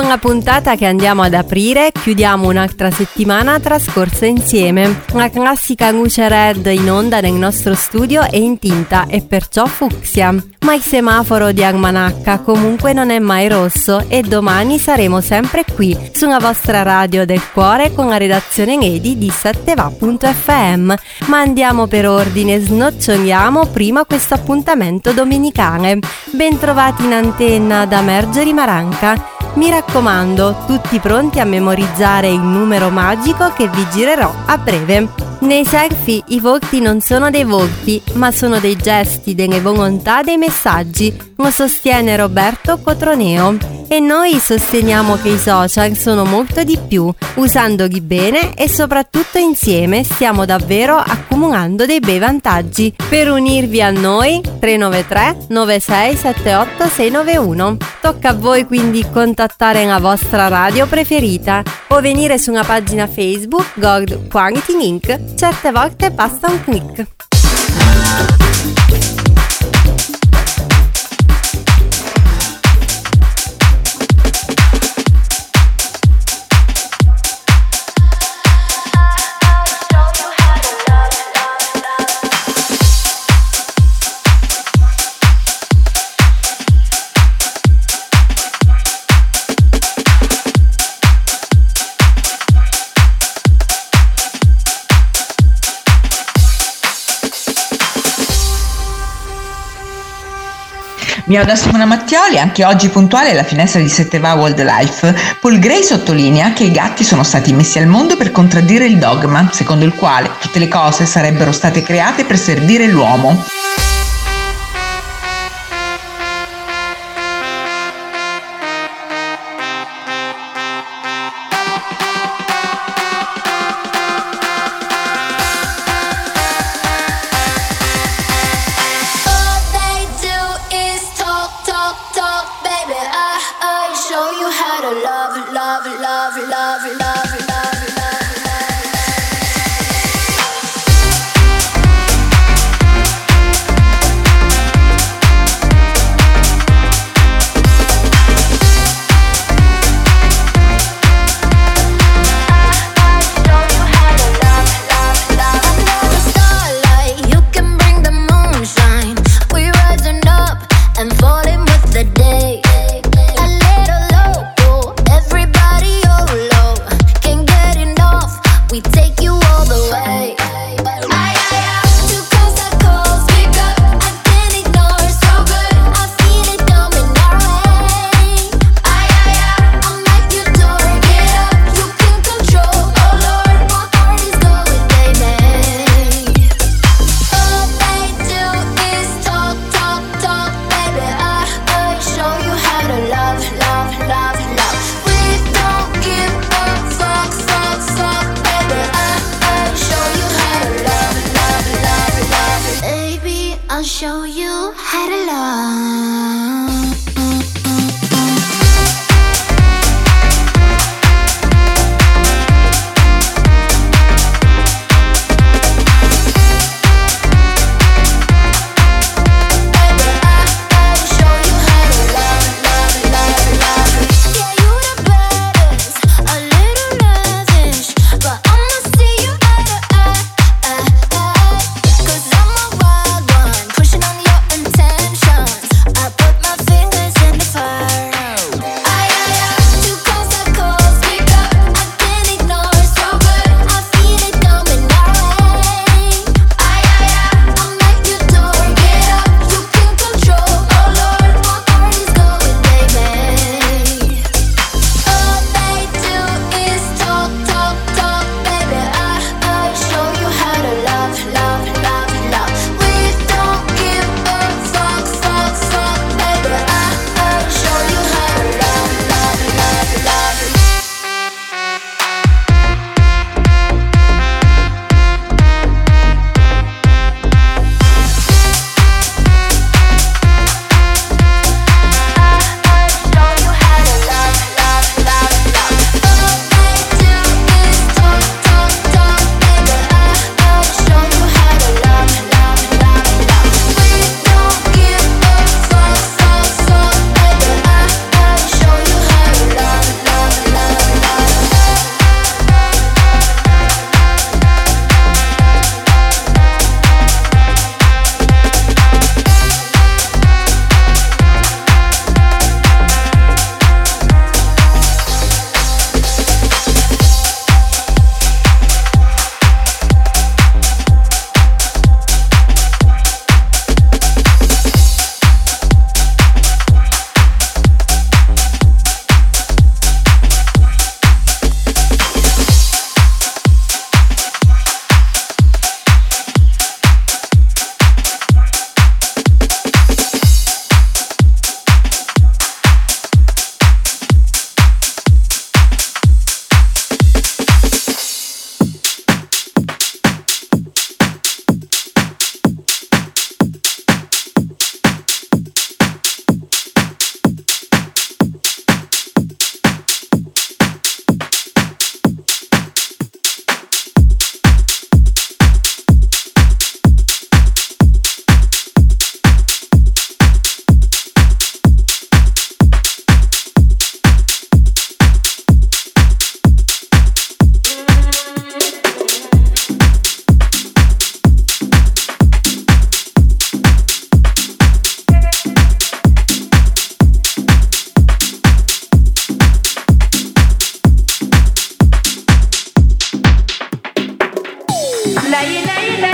Con la puntata che andiamo ad aprire chiudiamo un'altra settimana trascorsa insieme. La classica luce red in onda nel nostro studio è in tinta e perciò fucsia. Ma il semaforo di Almanacca comunque non è mai rosso e domani saremo sempre qui sulla vostra radio del cuore con la redazione Lady di 7va.fm. Ma andiamo per ordine, snoccioliamo prima questo appuntamento domenicale. Bentrovati in antenna da Margherita Maranca. Mi raccomando, tutti pronti a memorizzare il numero magico che vi girerò a breve. Nei selfie i volti non sono dei volti, ma sono dei gesti, delle volontà, dei messaggi, lo sostiene Roberto Cotroneo. E noi sosteniamo che i social sono molto di più, usandoli bene e soprattutto insieme stiamo davvero accumulando dei bei vantaggi. Per unirvi a noi 393 9678 691. Tocca a voi quindi contattare la vostra radio preferita o venire su una pagina Facebook Gold Quality Link. Certe volte basta un click. Mio da Simona Mattioli, anche oggi puntuale alla finestra di 7va World Life. Paul Gray sottolinea che i gatti sono stati messi al mondo per contraddire il dogma, secondo il quale tutte le cose sarebbero state create per servire l'uomo.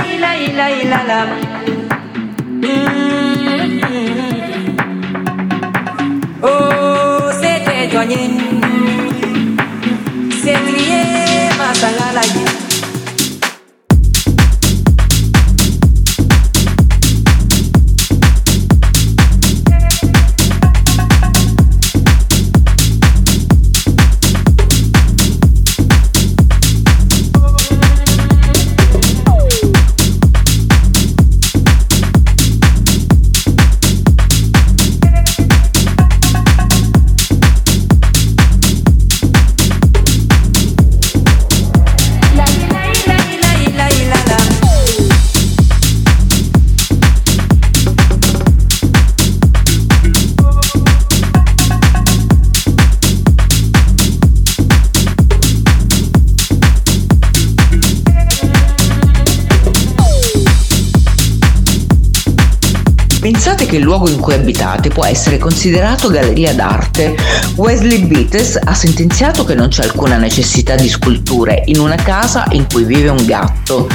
Oh, c'était joigné, c'est crié, ma sangalaye. Pensate che il luogo in cui abitate può essere considerato galleria d'arte. Wesley Beatles ha sentenziato che non c'è alcuna necessità di sculture in una casa in cui vive un gatto.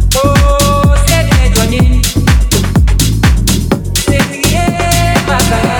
Masangala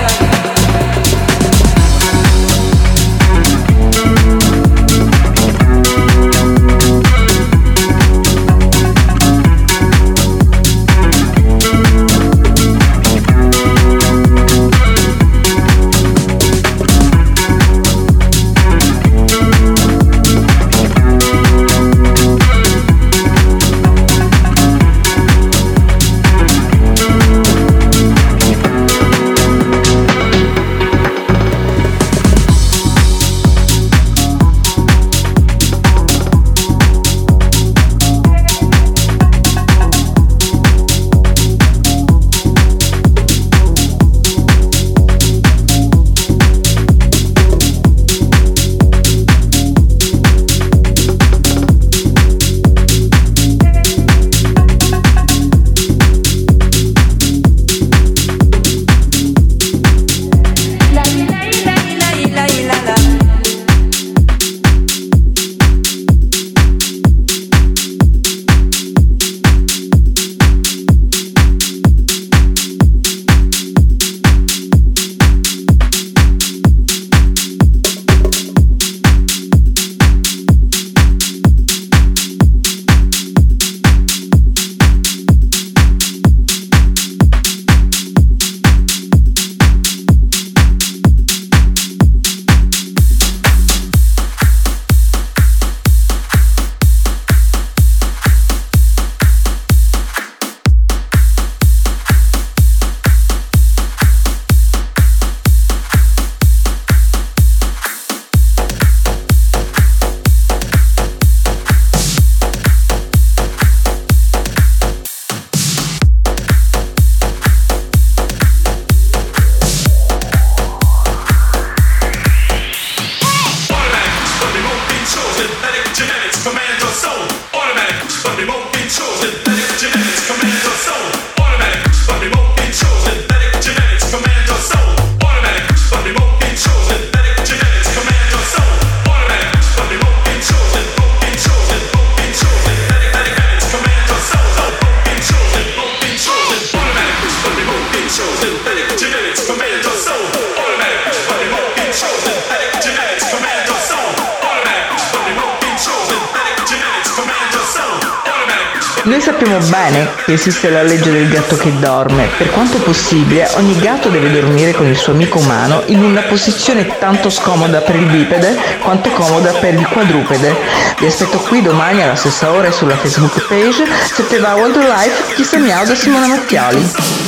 Noi sappiamo bene che esiste la legge del gatto che dorme. Per quanto possibile, ogni gatto deve dormire con il suo amico umano in una posizione tanto scomoda per il bipede quanto comoda per il quadrupede. Vi aspetto qui domani alla stessa ora e sulla Facebook page 7va Wildlife. Chi se miau da Simona Mattioli.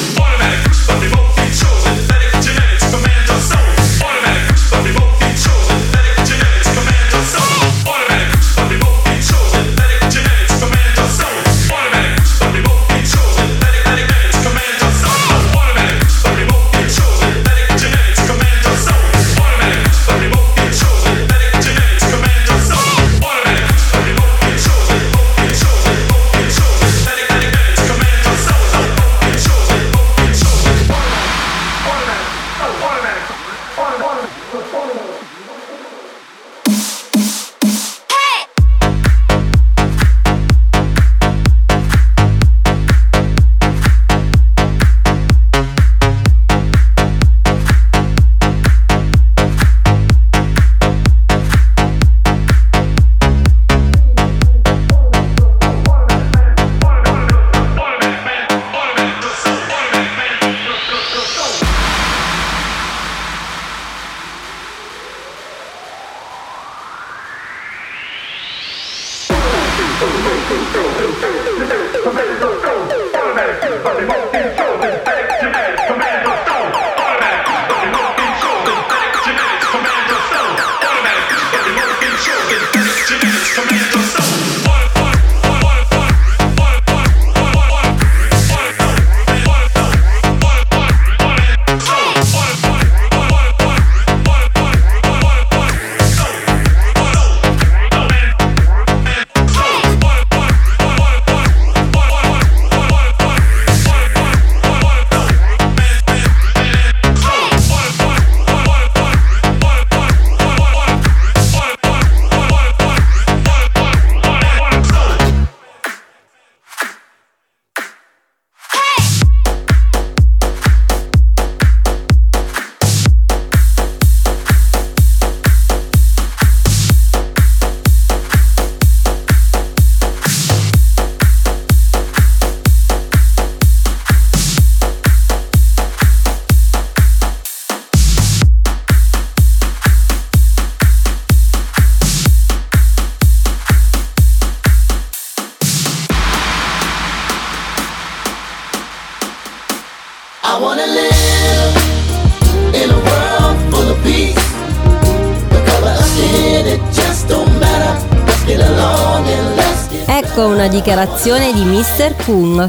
Ecco una dichiarazione di Mr. Kung.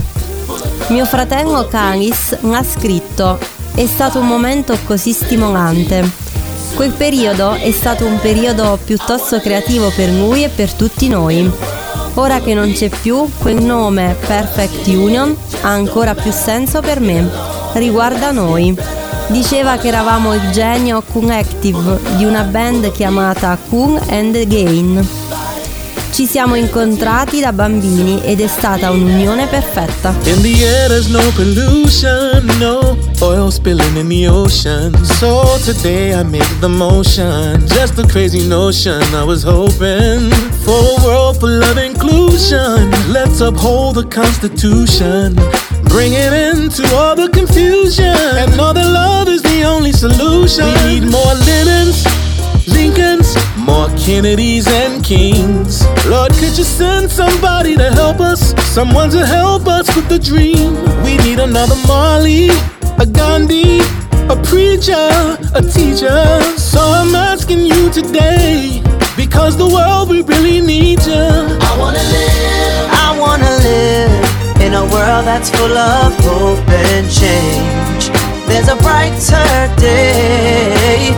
Mio fratello Canis mi ha scritto: è stato un momento così stimolante. Quel periodo è stato un periodo piuttosto creativo per lui e per tutti noi. Ora che non c'è più, quel nome Perfect Union ha ancora più senso per me. Riguarda noi. Diceva che eravamo il genio collective di una band chiamata Kung and Gain. Ci siamo incontrati da bambini ed è stata un'unione perfetta. In the air there's no pollution, no oil spilling in the ocean. So today I make the motion, just a crazy notion. I was hoping for a world full of inclusion. Let's uphold the Constitution, bring it into all the confusion, and know that love is the only solution. We need more Lennons, Lincolns, more Kennedys and Kings. Lord, could you send somebody to help us? Someone to help us with the dream. We need another Marley, a Gandhi, a preacher, a teacher. So I'm asking you today, because the world, we really need you. I wanna live in a world that's full of hope and change. There's a brighter day,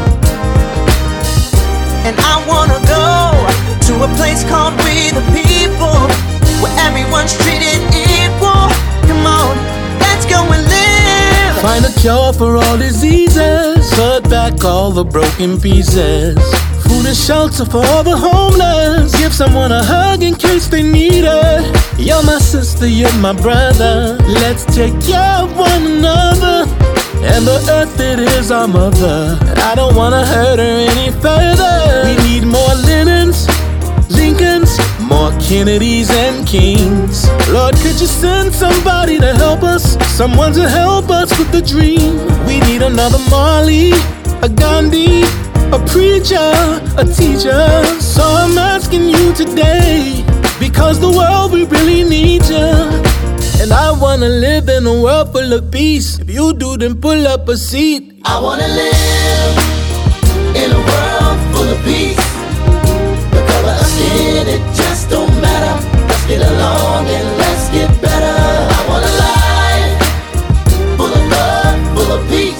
and I wanna go to a place called We the People, where everyone's treated equal. Come on, let's go and live. Find a cure for all diseases, put back all the broken pieces. Food and shelter for all the homeless, give someone a hug in case they need it. You're my sister, you're my brother, let's take care of one another. And the earth, it is our mother, I don't wanna hurt her any further. We need more Lennons, Lincolns, more Kennedys and Kings. Lord, could you send somebody to help us? Someone to help us with the dream. We need another Marley, a Gandhi, a preacher, a teacher. So I'm asking you today, because the world, we really need you. And I wanna live in a world full of peace. If you do, then pull up a seat. I wanna live in a world full of peace. The color of skin, it just don't matter. Let's get along and let's get better. I want a life full of love, full of peace.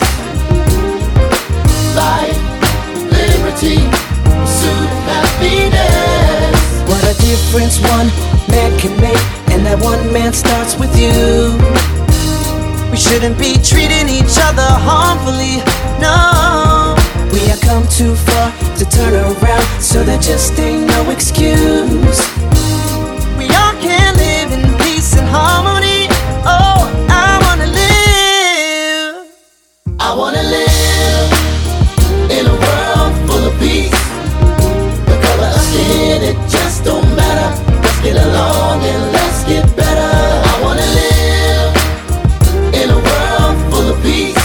Life, liberty, pursuit, happiness. What a difference one man can make, and that one man starts with you. We shouldn't be treating each other harmfully, no. We have come too far to turn around, so there just ain't no excuse. We all can live in peace and harmony. Oh, I wanna live. I wanna live in a world full of peace. The color of skin, it just don't matter. Let's get along and let's get better. I wanna live in a world full of peace.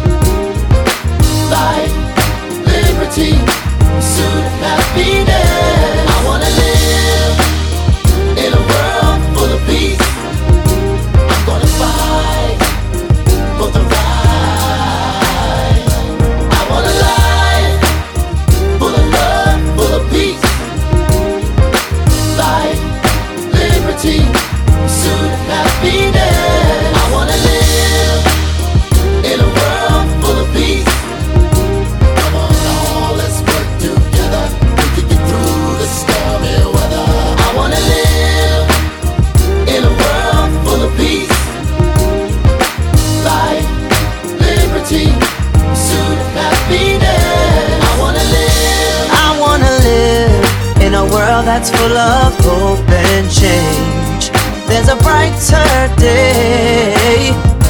Life, liberty, pursuit, happiness. I wanna live in a world full of peace. I'm gonna fight for the right. I want a life full of love, full of peace. Life, liberty, pursuit, happiness. I wanna live in a world full of peace. Come on, all, let's work together. We can get through the stormy weather. I wanna live in a world full of peace. Life, liberty, pursuit, happiness. I wanna live in a world that's full of hope and change. There's a brighter day,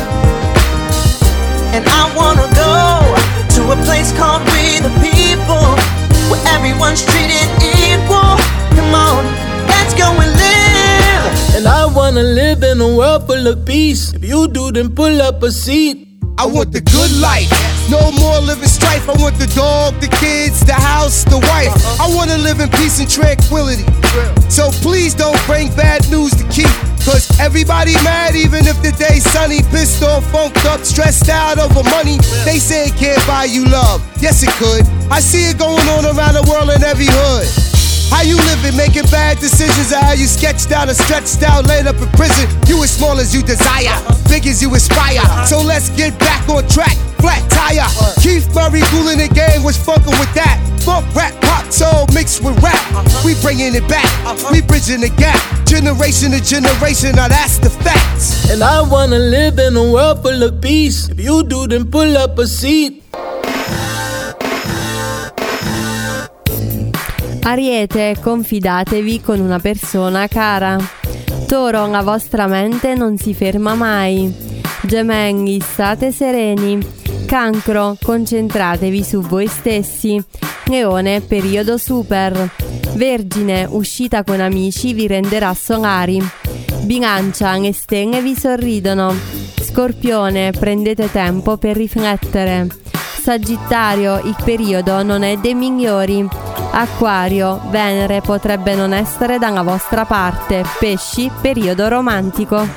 and I wanna go to a place called We the People, where everyone's treated equal. Come on, let's go and live. And I wanna live in a world full of peace. If you do, then pull up a seat. I want the good life, no more living strife. I want the dog, the kids, the house, the wife. I wanna live in peace and tranquility. So please don't bring bad news to keep, cause everybody mad even if the day's sunny. Pissed off, funked up, stressed out over money. They say it can't buy you love, yes it could. I see it going on around the world in every hood. How you living, making bad decisions, or how you sketched out and stretched out, laid up in prison. You as small as you desire, big as you aspire. So let's get back on track, flat tire. Keith Murray, Kool and the Gang was funkin' with that. Funk, rap, pop, soul mixed with rap. We bringing it back, we bridging the gap. Generation to generation, now that's the facts. And I wanna live in a world full of peace. If you do, then pull up a seat. Ariete, confidatevi con una persona cara. Toro, la vostra mente non si ferma mai. Gemelli, state sereni. Cancro, concentratevi su voi stessi. Leone, periodo super. Vergine, uscita con amici vi renderà solari. Bilancia, le stelle vi sorridono. Scorpione, prendete tempo per riflettere. Sagittario, il periodo non è dei migliori. Acquario, Venere potrebbe non essere dalla vostra parte. Pesci, periodo romantico.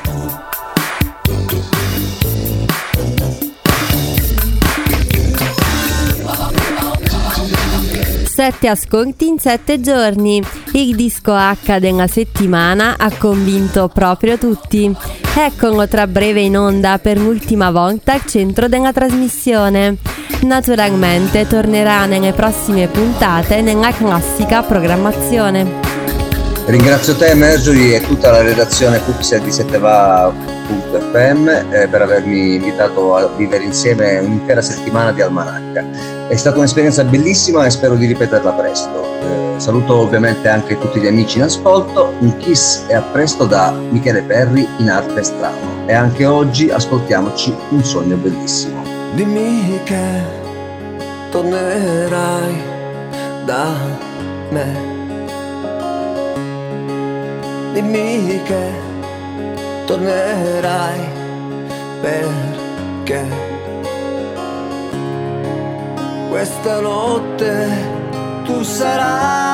Sette ascolti in 7 giorni. Il disco H della settimana ha convinto proprio tutti. Eccolo tra breve in onda per l'ultima volta al centro della trasmissione. Naturalmente tornerà nelle prossime puntate nella classica programmazione. Ringrazio te Marjorie e tutta la redazione Fucsia di Setteva.fm per avermi invitato a vivere insieme un'intera settimana di almanacca. È stata un'esperienza bellissima e spero di ripeterla presto. Saluto ovviamente anche tutti gli amici in ascolto. Un kiss e a presto da Michele Perri in Arte Strano. E anche oggi ascoltiamoci Un sogno bellissimo. Dimmi che tornerai da me. Dimmi che tornerai, perché questa notte tu sarai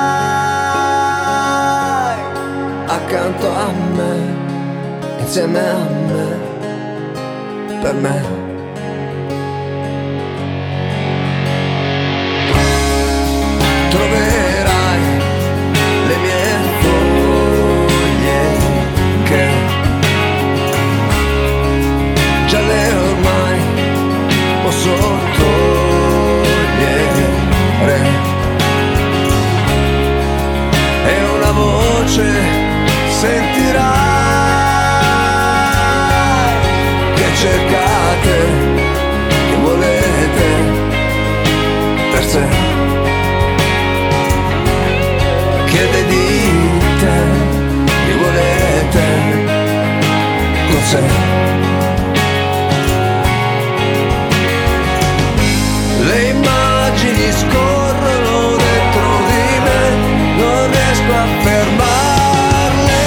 accanto a me, insieme a me, per me. Troverai le mie foglie che gialle ormai posso togliere, e una voce sentirai che cercate, che volete per sé. Chiede di te, mi volete con sé. Le immagini scorrono dentro di me, non riesco a fermarle.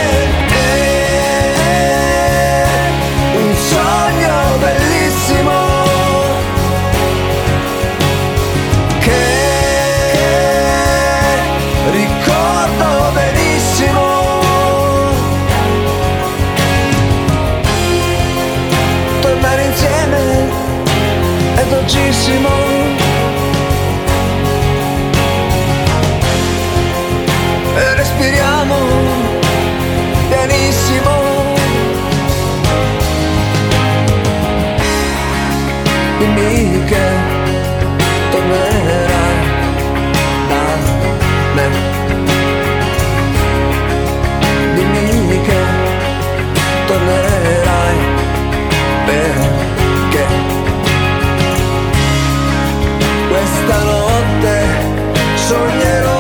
Un sogno bellissimo che ricordo benissimo. Tornare insieme è dolcissimo. E respiriamo pianissimo. Dimmi che tornerai da me. Dimmi che tornerai, perché questa notte sognerò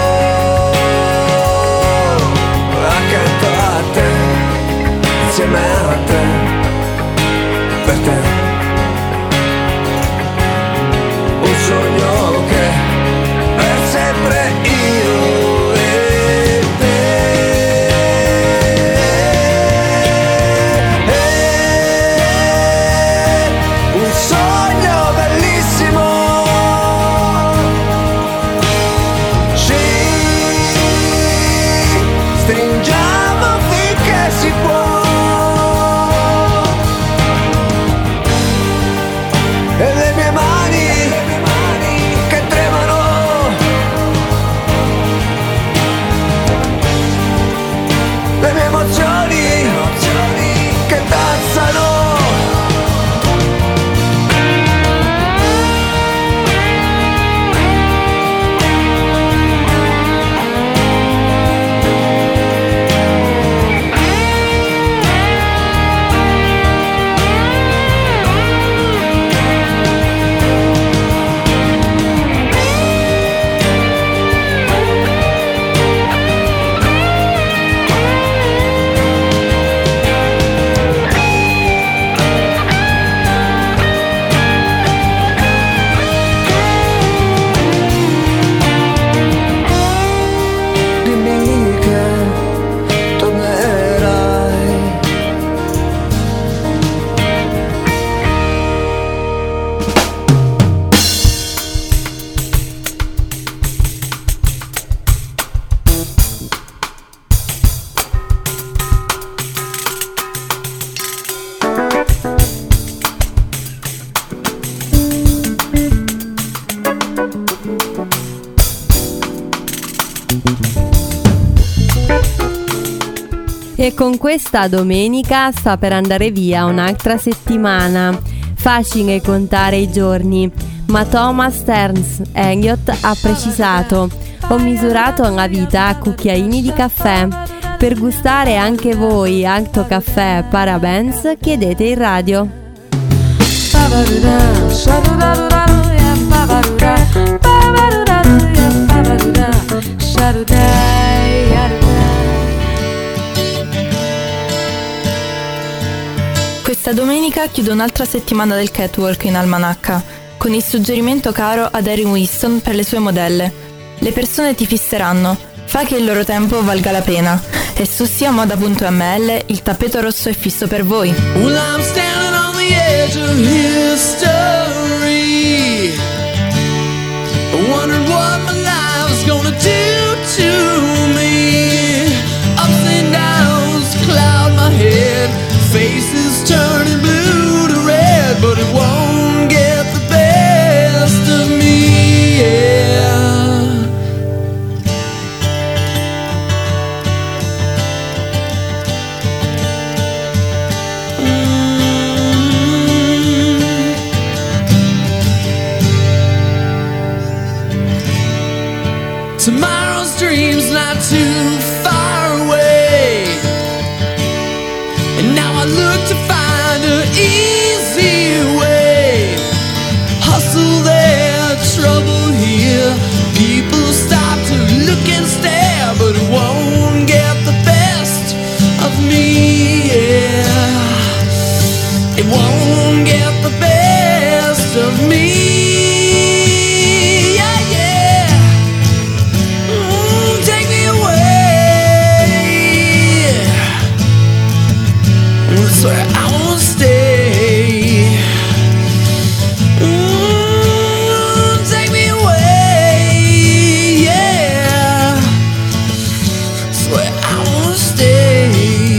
accanto a te, insieme a te, per te. Un sogno che per sempre io e te. Un sogno bellissimo. Ci stringiamo finché si può. E le mie mani che tremano, le mie emozioni che danzano. Dimmi che tornerai. E con questa domenica sta per andare via un'altra settimana. Facile contare i giorni, ma Thomas Stearns Eliot ha precisato: ho misurato la vita a cucchiaini di caffè. Per gustare anche voi alto caffè Parabens, chiedete il radio. Questa domenica chiudo un'altra settimana del catwalk in almanacca, con il suggerimento caro ad Erin Winston per le sue modelle. Le persone ti fisseranno, fa che il loro tempo valga la pena. e su siamoda.ml il tappeto rosso è fisso per voi. Well, I'm standing on the edge of history, wondering what my life's gonna do to me. Ups and downs cloud my head, faces turning blue to red, but it won't get the best of me, yeah. Tomorrow's dream's not too far away, and now I look to find an easy way. Hustle there, trouble here, people stop to look and stare, but it won't get the best of me, yeah. It won't get the best of me. Where I won't stay. Take me away, yeah. Swear I won't stay.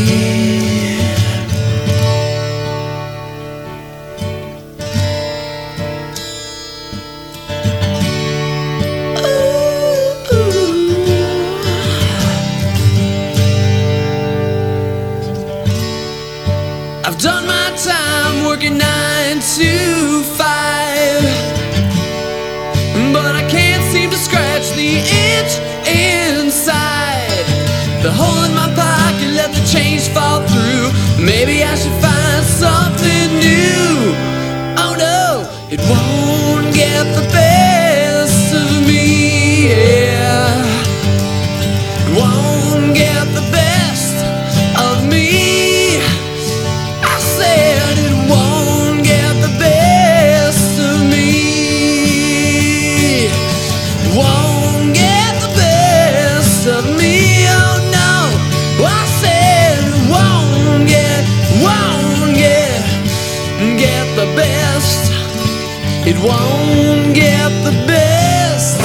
I've done my time working 9 to 5, but I can't seem to scratch the itch inside. The hole in my pocket let the change fall through. Maybe I should find something new. Oh no, it won't get the best of me, yeah. It won't get the best of me. It won't get the best.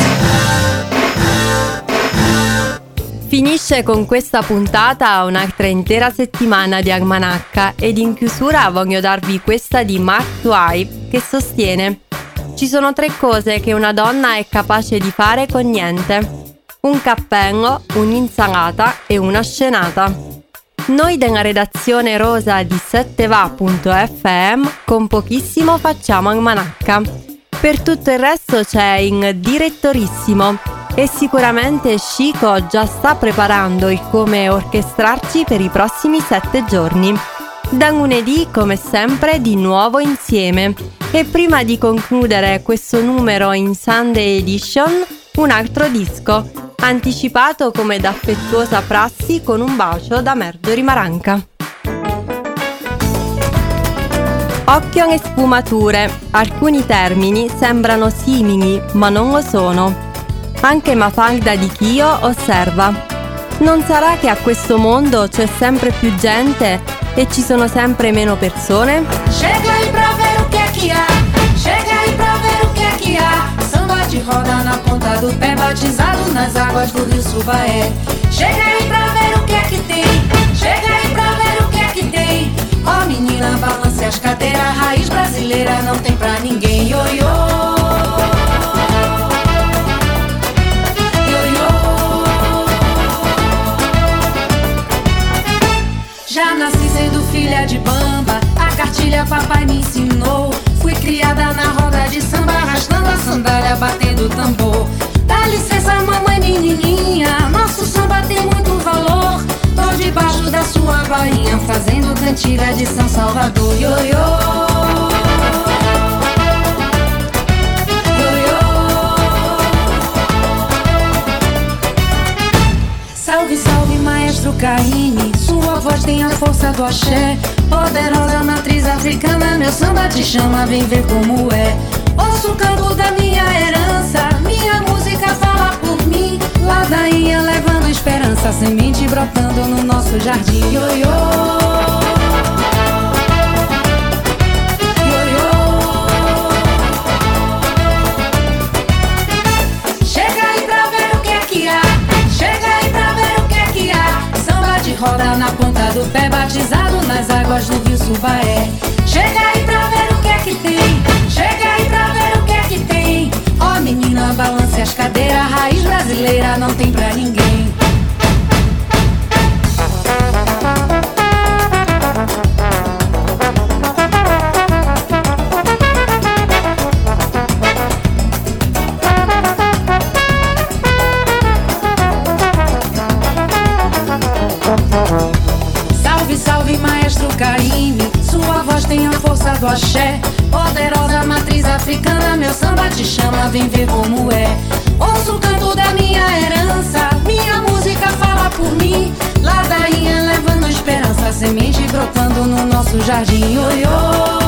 Finisce con questa puntata un'altra intera settimana di Almanacca ed in chiusura voglio darvi questa di Mark Twain che sostiene: ci sono 3 cose che una donna è capace di fare con niente: un cappello, un'insalata e una scenata. Noi della redazione rosa di 7va.fm con pochissimo facciamo Almanacca. Per tutto il resto c'è il direttorissimo e sicuramente Chico già sta preparando il come orchestrarci per i prossimi 7 giorni. Da lunedì, come sempre, di nuovo insieme. E prima di concludere questo numero in Sunday Edition, un altro disco, anticipato come d'affettuosa prassi con un bacio da Marjorie Maranca. Occhio alle sfumature. Alcuni termini sembrano simili, ma non lo sono. Anche Mafalda di Chio osserva: non sarà che a questo mondo c'è sempre più gente e ci sono sempre meno persone? Chega aí pra ver o que é que há. Chega aí pra ver o que é que há. Samba de roda na ponta do pé, batizado nas águas do rio Subaé. Chega aí pra ver o que é que tem. Chega aí pra ver o que é que tem. Ó menina, balance as cadeiras, raiz brasileira não tem pra ninguém. Ioiô. Já nasci sendo filha de bamba, a cartilha papai me ensinou. Fui criada na roda de samba, arrastando a sandália, batendo tambor. Dá licença mamãe menininha, nosso samba tem muito valor. Tô debaixo da sua bainha, fazendo cantiga de São Salvador. Ioiô. Salve, salve, maestro Caine, sua voz tem a força do axé. Poderosa matriz africana, meu samba te chama, vem ver como é. Ouço o canto da minha herança, minha música fala por mim. Ladainha levando esperança, esperança, semente brotando no nosso jardim. Ioiô. Roda na ponta do pé, batizado nas águas do rio Subaé. Chega aí pra ver o que é que tem. Chega aí pra ver o que é que tem. Ó menina, balance as cadeiras. Raiz brasileira não tem pra ninguém. Salve, salve, maestro Caíme. Sua voz tem a força do axé. Poderosa matriz africana, meu samba te chama, vem ver como é. Ouço o canto da minha herança, minha música fala por mim. Ladainha levando esperança, semente brotando no nosso jardim. Ioiô.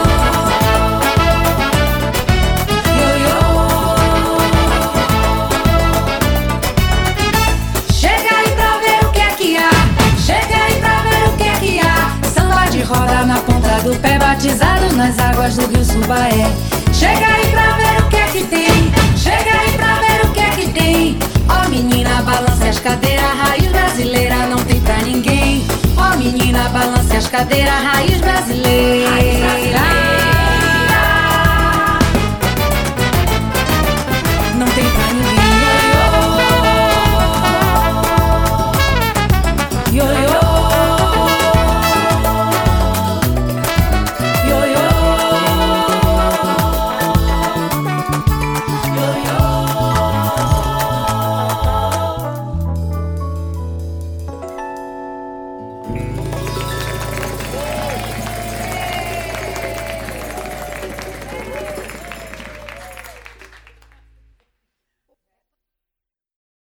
Roda na ponta do pé, batizado nas águas do rio Subaé. Chega aí pra ver o que é que tem. Chega aí pra ver o que é que tem. Ó menina, balance as cadeiras. Raiz brasileira não tem pra ninguém. Ó menina, balance as cadeiras. Raiz brasileira.